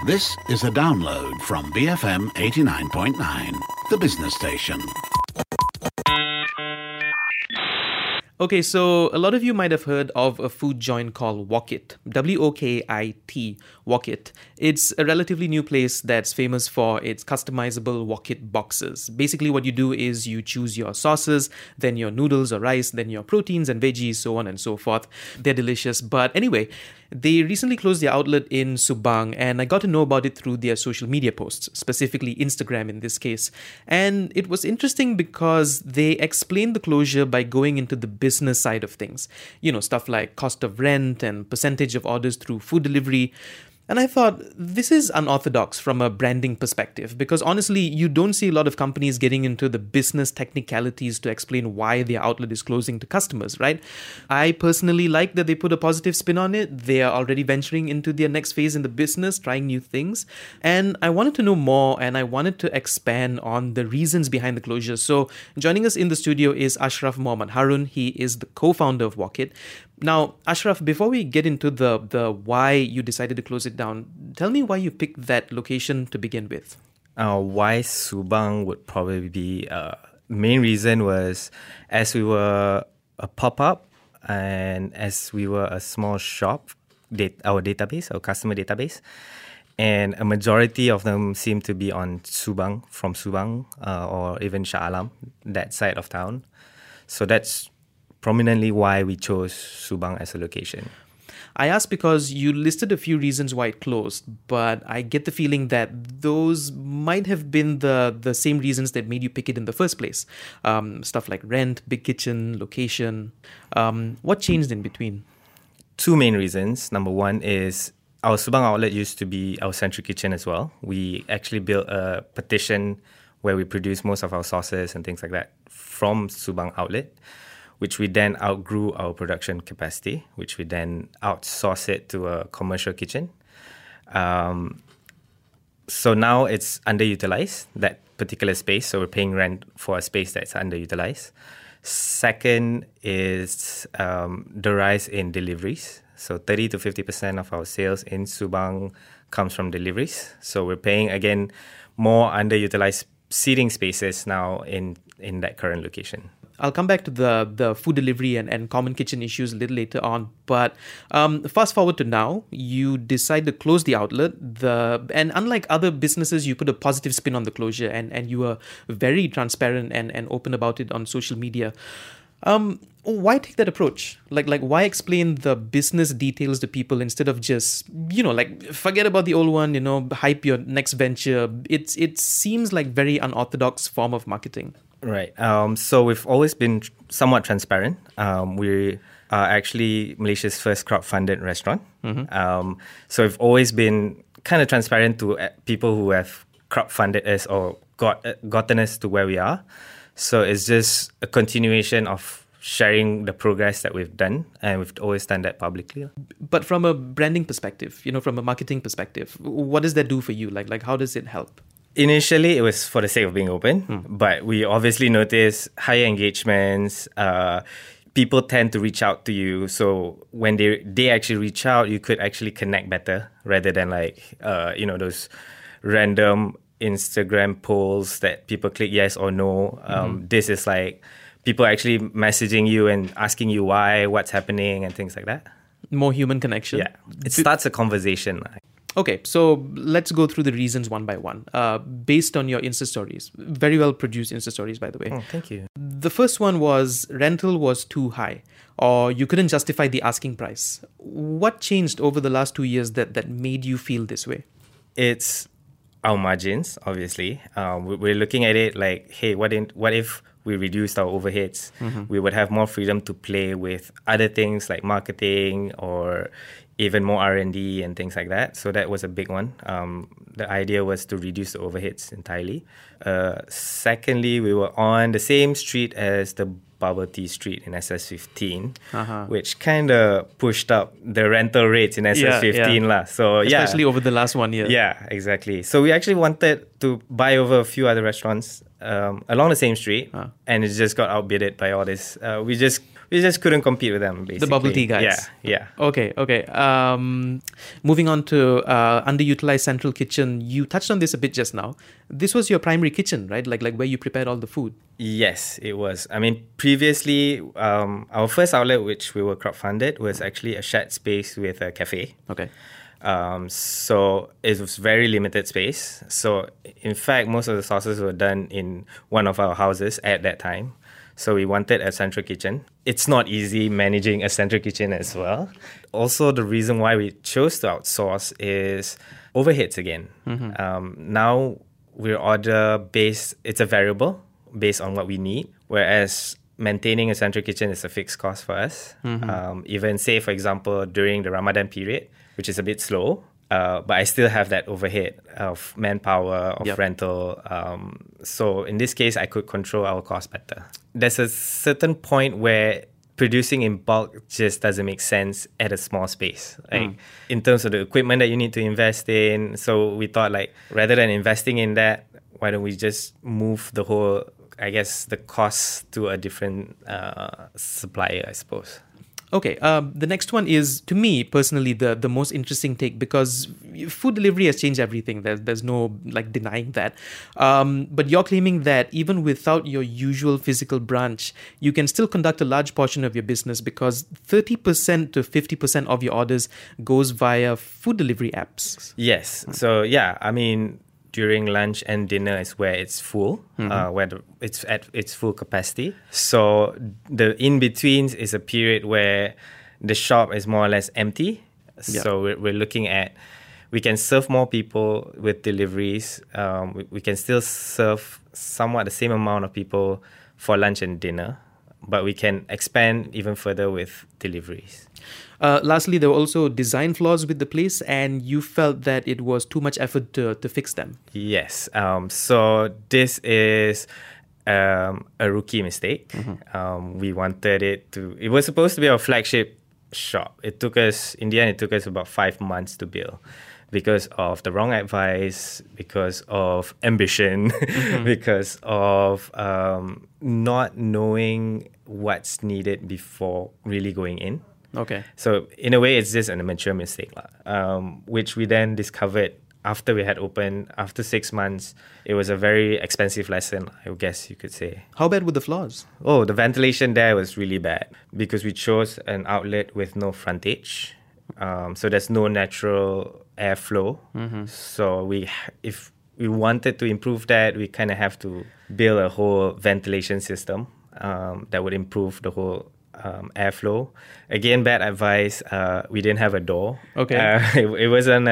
This is a download from BFM 89.9, the business station. Okay, so a lot of you might have heard of a food joint called Wokit, Wokit, Wokit. It's a relatively new place that's famous for its customizable Wokit boxes. Basically, what you do is you choose your sauces, then your noodles or rice, then your proteins and veggies, so on and so forth. They're delicious. But anyway, they recently closed their outlet in Subang, and I got to know about it through their social media posts, specifically Instagram in this case. And it was interesting because they explained the closure by going into the business side of things. You know, stuff like cost of rent and percentage of orders through food delivery. And I thought, this is unorthodox from a branding perspective, because honestly, you don't see a lot of companies getting into the business technicalities to explain why their outlet is closing to customers, right? I personally like that they put a positive spin on it. They are already venturing into their next phase in the business, trying new things. And I wanted to know more, and I wanted to expand on the reasons behind the closure. So joining us in the studio is Ashraf Mohammad Harun. He is the co-founder of Wokit. Now, Ashraf, before we get into the why you decided to close it down, tell me why you picked that location to begin with. Why Subang would probably be main reason was as we were a pop-up and as we were a small shop, our customer database, and a majority of them seem to be on from Subang or even Shah Alam, that side of town. So that's prominently why we chose Subang as a location. I asked because you listed a few reasons why it closed, but I get the feeling that those might have been the same reasons that made you pick it in the first place. Stuff like rent, big kitchen, location. What changed in between? Two main reasons. Number one is our Subang outlet used to be our central kitchen as well. We actually built a partition where we produce most of our sauces and things like that from Subang outlet, which we then outgrew our production capacity, which we then outsourced it to a commercial kitchen. So now it's underutilized, that particular space. So we're paying rent for a space that's underutilized. Second is the rise in deliveries. So 30 to 50% of our sales in Subang comes from deliveries. So we're paying, again, more underutilized seating spaces now in that current location. I'll come back to the food delivery and common kitchen issues a little later on. But fast forward to now, you decide to close the outlet. And unlike other businesses, you put a positive spin on the closure and you were very transparent and open about it on social media. Why take that approach? Like why explain the business details to people instead of just, forget about the old one, hype your next venture? It seems like very unorthodox form of marketing. Right. So we've always been somewhat transparent. We are actually Malaysia's first crowdfunded restaurant. Mm-hmm. So we've always been kind of transparent to people who have crowdfunded us or gotten us to where we are. So it's just a continuation of sharing the progress that we've done, and we've always done that publicly. But from a branding perspective, from a marketing perspective, what does that do for you? Like how does it help? Initially, it was for the sake of being open, but we obviously noticed higher engagements. People tend to reach out to you. So when they actually reach out, you could actually connect better rather than those random Instagram polls that people click yes or no. This is like people actually messaging you and asking you why, what's happening, and things like that. More human connection. Yeah, it starts a conversation. Okay, so let's go through the reasons one by one. Based on your Insta stories, very well produced Insta stories, by the way. Oh, thank you. The first one was rental was too high, or you couldn't justify the asking price. What changed over the last 2 years that made you feel this way? It's our margins, obviously. We're looking at it like, hey, what if we reduced our overheads? Mm-hmm. We would have more freedom to play with other things like marketing or even more R&D and things like that. So that was a big one. The idea was to reduce the overheads entirely. Secondly, we were on the same street as the Bubble Tea Street in SS15, which kind of pushed up the rental rates in SS15. Yeah. So, especially over the last 1 year. Yeah, exactly. So we actually wanted to buy over a few other restaurants along the same street, and it just got outbidded by all this. We just couldn't compete with them, basically. The bubble tea guys. Yeah. Okay. Moving on to underutilized central kitchen. You touched on this a bit just now. This was your primary kitchen, right? Like where you prepared all the food. Yes, it was. I mean, previously, our first outlet, which we were crowdfunded, was actually a shared space with a cafe. Okay. So it was very limited space. So in fact, most of the sauces were done in one of our houses at that time. So we wanted a central kitchen. It's not easy managing a central kitchen as well. Also, the reason why we chose to outsource is overheads again. Now we're order based. It's a variable based on what we need, whereas maintaining a central kitchen is a fixed cost for us. Even say, for example, during the Ramadan period, which is a bit slow, but I still have that overhead of manpower, of rental. So in this case, I could control our cost better. There's a certain point where producing in bulk just doesn't make sense at a small space. Like in terms of the equipment that you need to invest in. So we thought rather than investing in that, why don't we just move the whole, I guess, the cost to a different supplier, I suppose. Okay, the next one is, to me personally, the most interesting take, because food delivery has changed everything. There's no denying that. But you're claiming that even without your usual physical branch, you can still conduct a large portion of your business because 30% to 50% of your orders goes via food delivery apps. Yes. So yeah, I mean, during lunch and dinner is where it's full, where it's at its full capacity. So the in-betweens is a period where the shop is more or less empty. Yeah. So we're looking at, we can serve more people with deliveries. We can still serve somewhat the same amount of people for lunch and dinner, but we can expand even further with deliveries. Lastly, there were also design flaws with the place, and you felt that it was too much effort to fix them. Yes. So this is a rookie mistake. We wanted it was supposed to be our flagship shop. In the end, it took us about 5 months to build because of the wrong advice, because of ambition, because of not knowing what's needed before really going in. Okay. So in a way, it's just an immature mistake, which we then discovered after we had opened. After 6 months, it was a very expensive lesson, I guess you could say. How bad were the flaws? Oh, the ventilation there was really bad because we chose an outlet with no frontage. So there's no natural airflow. So if we wanted to improve that, we kind of have to build a whole ventilation system that would improve the whole airflow. Again, bad advice. We didn't have a door. Okay. It wasn't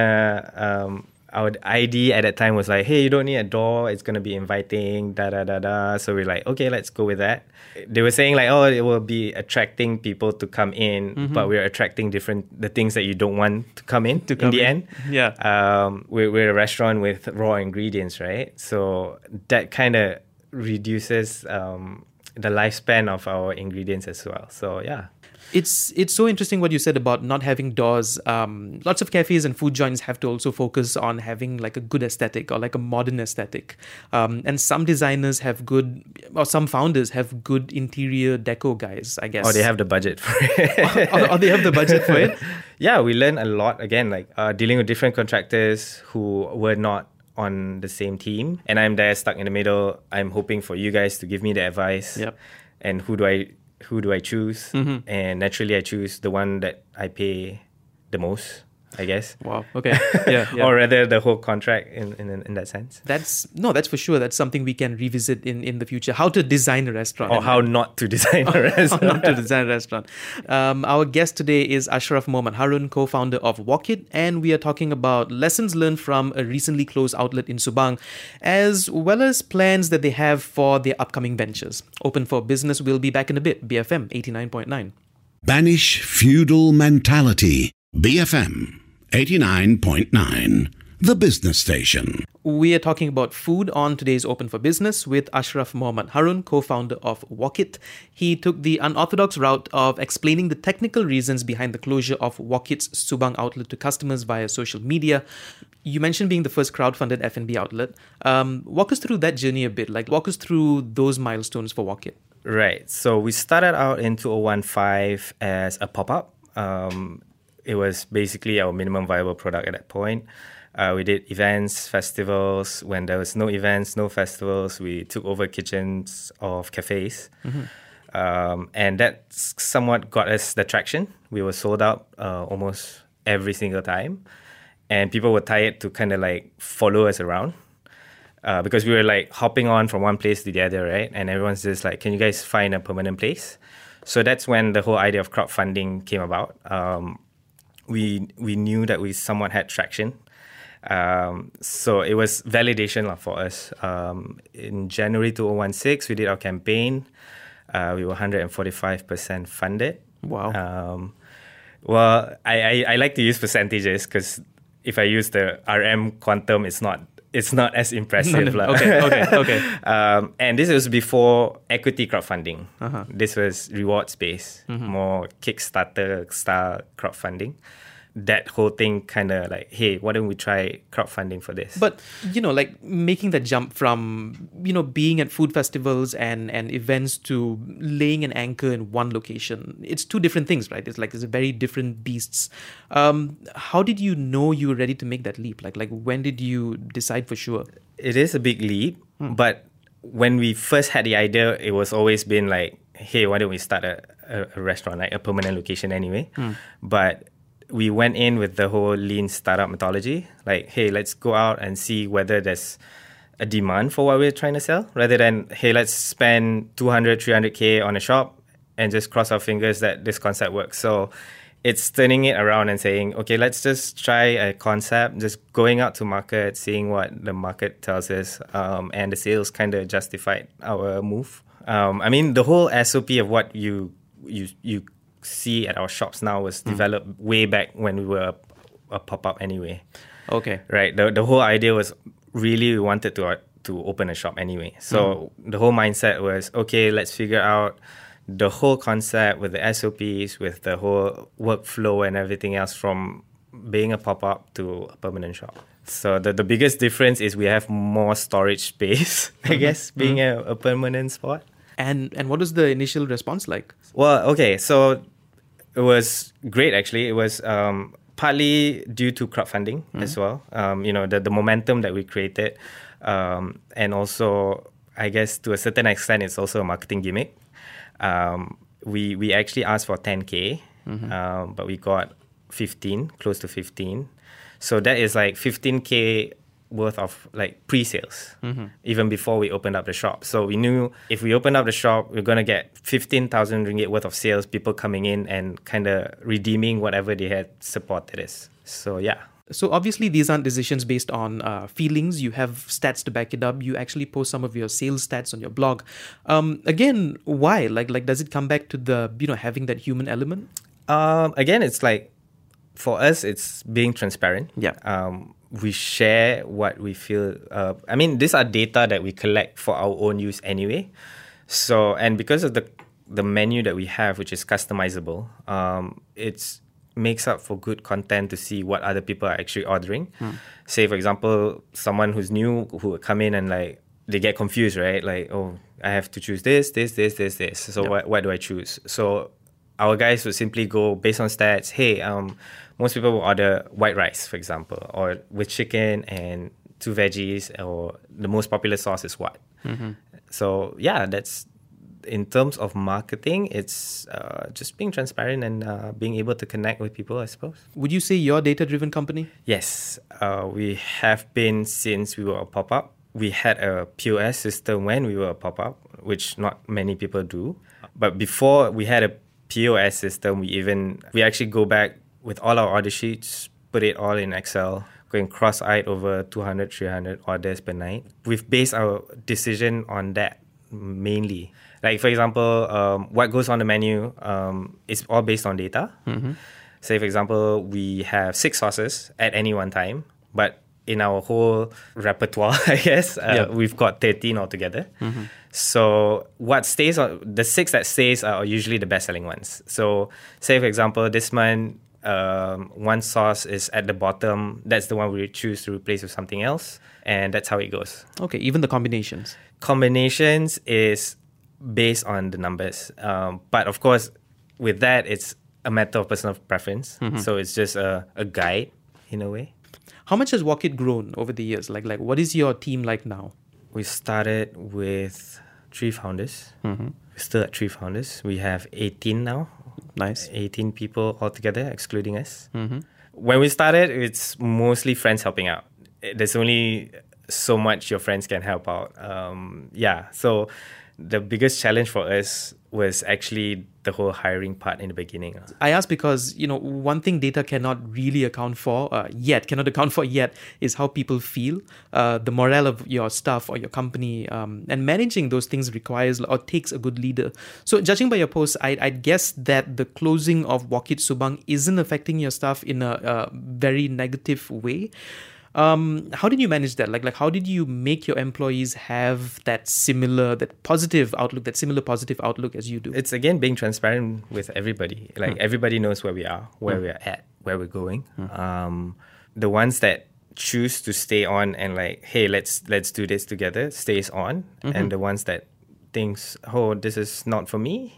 our ID at that time was like, hey, you don't need a door. It's going to be inviting, So we're like, okay, let's go with that. They were saying it will be attracting people to come in, but we're attracting the things that you don't want to come in in the end. Yeah. We're a restaurant with raw ingredients, right? So that kind of reduces the lifespan of our ingredients as well. So yeah. It's so interesting what you said about not having doors. Lots of cafes and food joints have to also focus on having a good aesthetic or a modern aesthetic. And some designers have some founders have good interior deco guys, I guess. Or they have the budget for it. or they have the budget for it? Yeah, we learn a lot. Again, dealing with different contractors who were not on the same team. And I'm there stuck in the middle. I'm hoping for you guys to give me the advice. Yep. And who do I choose? And naturally, I choose the one that I pay the most, I guess. Wow. Okay. Yeah. Or rather, the whole contract in that sense. That's for sure. That's something we can revisit in the future. How to design a restaurant. Or how not to design a restaurant. How not to design a restaurant. Our guest today is Ashraf Mohamed Harun, co-founder of Wokit, and we are talking about lessons learned from a recently closed outlet in Subang, as well as plans that they have for their upcoming ventures. Open for Business will be back in a bit. BFM 89.9. Banish feudal mentality. BFM 89.9, the business station. We are talking about food on today's Open for Business with Ashraf Mohamed Harun, co-founder of Wokit. He took the unorthodox route of explaining the technical reasons behind the closure of Wokit's Subang outlet to customers via social media. You mentioned being the first crowdfunded F&B outlet. Walk us through that journey a bit. Like, walk us through those milestones for Walk It. Right. So we started out in 2015 as a pop-up. It was basically our minimum viable product at that point. We did events, festivals. When there was no events, no festivals, we took over kitchens of cafes. And that somewhat got us the traction. We were sold out almost every single time. And people were tired to kind of like follow us around because we were like hopping on from one place to the other, right? And everyone's just like, can you guys find a permanent place? So that's when the whole idea of crowdfunding came about. We knew that we somewhat had traction. So it was validation for us. In January 2016, we did our campaign. We were 145% funded. Wow. Well, I like to use percentages because if I use the RM quantum, it's not as impressive. No. Okay. And this was before equity crowdfunding. This was rewards-based, more Kickstarter style crowdfunding. That whole thing kind of like, hey, why don't we try crowdfunding for this? But, like making that jump from, being at food festivals and events to laying an anchor in one location, it's two different things, right? It's very different beasts. How did you know you were ready to make that leap? Like when did you decide for sure? It is a big leap, but when we first had the idea, it was always been like, hey, why don't we start a restaurant, like a permanent location anyway? But we went in with the whole lean startup methodology. Like, hey, let's go out and see whether there's a demand for what we're trying to sell, rather than, hey, let's spend 200, 300K on a shop and just cross our fingers that this concept works. So it's turning it around and saying, okay, let's just try a concept, just going out to market, seeing what the market tells us, and the sales kind of justified our move. The whole SOP of what you see at our shops now was developed way back when we were a pop-up anyway. Okay. Right. The whole idea was really we wanted to open a shop anyway. So the whole mindset was, okay, let's figure out the whole concept with the SOPs, with the whole workflow and everything else from being a pop-up to a permanent shop. So the biggest difference is we have more storage space, I guess, being a permanent spot. And what was the initial response like? Well, okay, so it was great actually. It was partly due to crowdfunding as well. The momentum that we created, and also I guess to a certain extent it's also a marketing gimmick. We actually asked for 10K, but we got 15, close to 15. So that is like 15K worth of like pre-sales, even before we opened up the shop. So we knew if we opened up the shop, we're going to get 15,000 ringgit worth of sales, people coming in and kind of redeeming whatever they had supported us. So yeah. So obviously these aren't decisions based on feelings. You have stats to back it up. You actually post some of your sales stats on your blog. Again, why? Like does it come back to the, having that human element? Again, it's like, for us, it's being transparent. Yeah. We share what we feel. These are data that we collect for our own use anyway. So, and because of the menu that we have, which is customizable, it makes up for good content to see what other people are actually ordering. Say, for example, someone who's new who would come in and like they get confused, right? Like, oh, I have to choose this. So what do I choose? So our guys would simply go based on stats. Hey, most people will order white rice, for example, or with chicken and 2 veggies, or the most popular sauce is what. So yeah, that's in terms of marketing. It's just being transparent and being able to connect with people, I suppose. Would you say you're a data-driven company? Yes, we have been since we were a pop-up. We had a POS system when we were a pop-up, which not many people do. But before we had a POS system, we actually go back with all our order sheets, put it all in Excel, going cross-eyed over 200, 300 orders per night. We've based our decision on that mainly. Like, for example, what goes on the menu is all based on data. Say, for example, we have 6 sauces at any one time, but in our whole repertoire, I guess, we've got 13 altogether. So what stays on the 6 that stays are usually the best selling ones. So say, for example, this month one sauce is at the bottom, that's the one we choose to replace with something else. And that's how it goes. Okay, even the combinations. Combinations is based on the numbers. But of course, with that, it's a matter of personal preference. So it's just a guide in a way. How much has Walk It grown over the years? Like what is your team like now? We started with 3 founders. We're still at 3 founders. We have 18 now. Nice. 18 people altogether, excluding us. When we started, it's mostly friends helping out. There's only so much your friends can help out. So the biggest challenge for us was actually the whole hiring part in the beginning. I ask because, one thing data cannot account for yet is how people feel, the morale of your staff or your company, and managing those things requires or takes a good leader. So judging by your post, I'd guess that the closing of Walk It Subang isn't affecting your staff in a very negative way. How did you manage that? Like how did you make your employees have that similar positive outlook as you do? It's again being transparent with everybody. Like everybody knows where we are, where we're at, where we're going. The ones that choose to stay on and like, hey, let's do this together, stays on. And the ones that thinks, oh, this is not for me,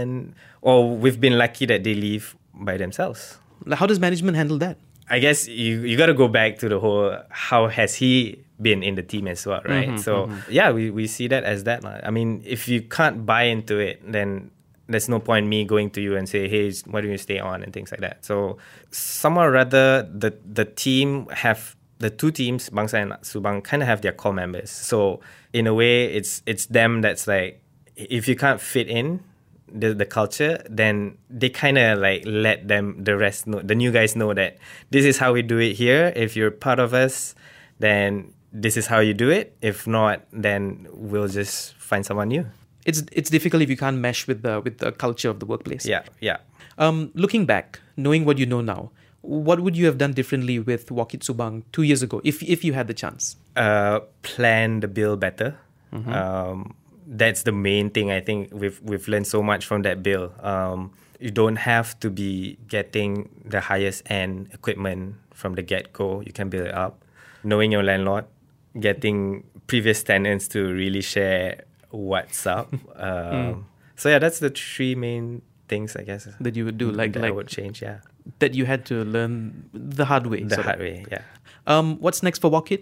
or we've been lucky that they leave by themselves. How does management handle that? I guess you got to go back to the whole, how has he been in the team as well, right? We see that as that. I mean, if you can't buy into it, then there's no point me going to you and say, hey, why don't you stay on and things like that. So somehow or rather, the two teams, Bangsa and Subang, kind of have their core members. So in a way, it's them that's like, if you can't fit in the culture, then they kind of like let the rest know, the new guys know that this is how we do it here. If you're part of us, then this is how you do it. If not, then we'll just find someone new. It's difficult if you can't mesh with the culture of the workplace. Yeah. Looking back, knowing what you know now, what would you have done differently with Walk It Subang 2 years ago, if you had the chance? Plan the bill better. That's the main thing. I think we've learned so much from that bill. You don't have to be getting the highest end equipment from the get-go. You can build it up. Knowing your landlord, getting previous tenants to really share what's up. That's the 3 main things, I guess, that you would do. That I would change, yeah. That you had to learn the hard way. Yeah. What's next for Walk It?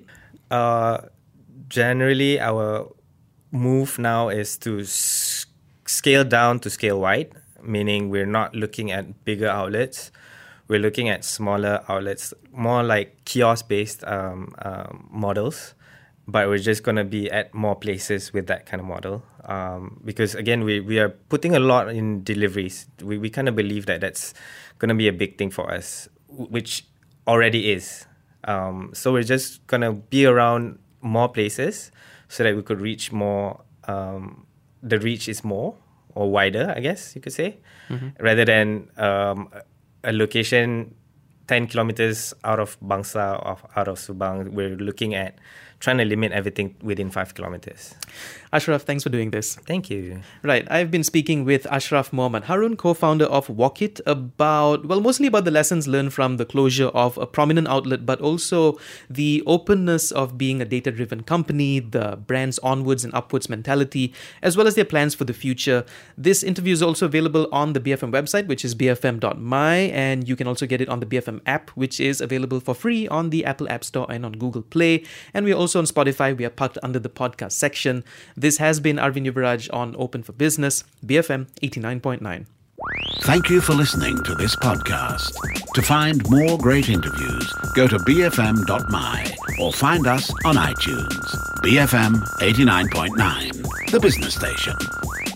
Generally, our move now is to scale down to scale wide, meaning we're not looking at bigger outlets. We're looking at smaller outlets, more like kiosk-based models, but we're just going to be at more places with that kind of model. Because again, we are putting a lot in deliveries. We kind of believe that that's going to be a big thing for us, which already is. So we're just going to be around more places so that we could reach more. The reach is more or wider, I guess you could say, rather than a location 10 kilometers out of Bangsa or out of Subang. We're looking at trying to limit everything within 5 kilometers. Ashraf, thanks for doing this. Thank you. Right, I've been speaking with Ashraf Mohamad Harun, co-founder of Walk It, mostly about the lessons learned from the closure of a prominent outlet, but also the openness of being a data-driven company, the brand's onwards and upwards mentality, as well as their plans for the future. This interview is also available on the BFM website, which is bfm.my, and you can also get it on the BFM app, which is available for free on the Apple App Store and on Google Play. And we are also on Spotify. We are parked under the podcast section. This has been Arvind Yuvaraj on Open for Business, BFM 89.9. Thank you for listening to this podcast. To find more great interviews, go to bfm.my or find us on iTunes. BFM 89.9, the business station.